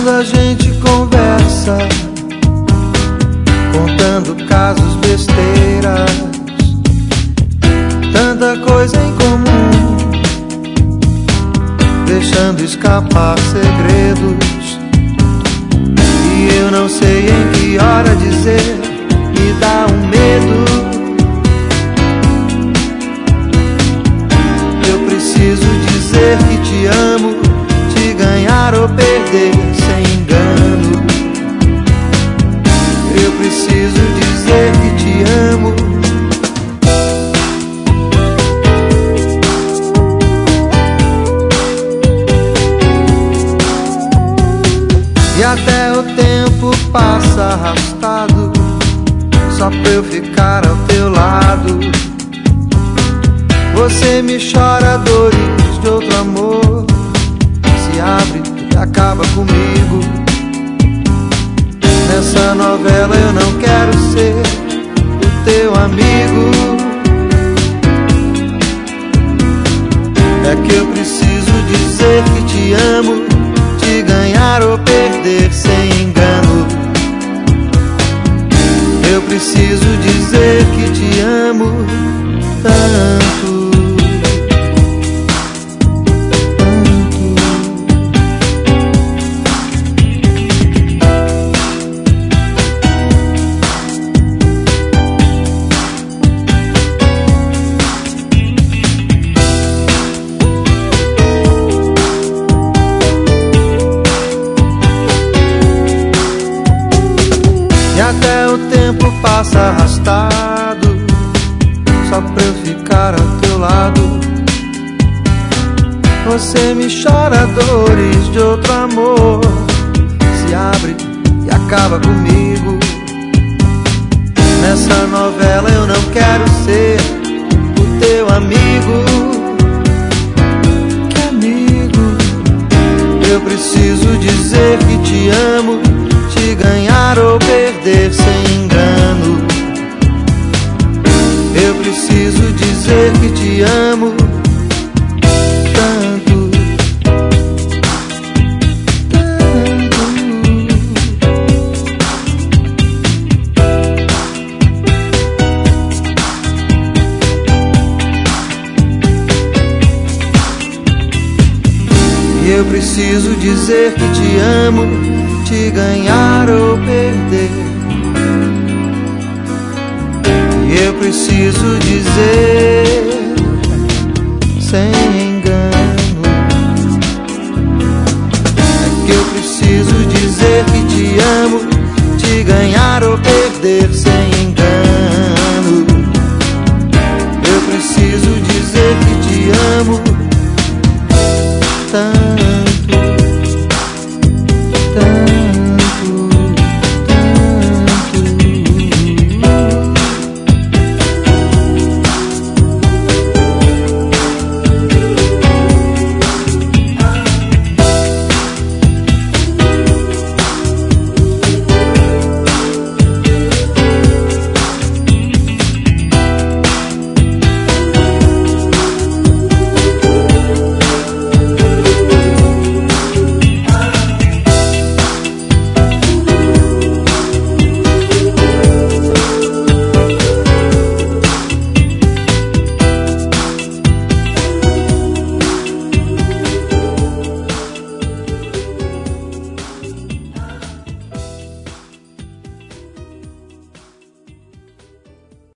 Quando a gente conversa, contando casos, besteiras, tanta coisa em comum, deixando escapar segredos. E eu não sei em que hora dizer, me dá um medo. Eu preciso dizer que te amo, te ganhar ou perder sem engano. Eu preciso dizer que te amo. E até o tempo passa arrastado, só pra eu ficar ao teu lado. Você me chora dores de outro amor, se abre e acaba comigo. Nessa novela eu não quero ser o teu amigo. É que eu preciso dizer que te amo, te ganhar ou perder sem engano. Eu preciso dizer que te amo tanto. E até o tempo passa arrastado, só pra eu ficar ao teu lado. Você me chora dores de outro amor, se abre e acaba comigo. Nessa novela eu não quero ser o teu amigo. Que amigo? Eu preciso dizer que te amo, te ganhar ou perder sem engano. Eu preciso dizer que te amo tanto, tanto. E eu preciso dizer que te amo, te ganhar ou perder. E eu preciso dizer sem engano. É que eu preciso dizer que te amo, te ganhar ou perder sem engano. Eu preciso dizer que te amo tanto.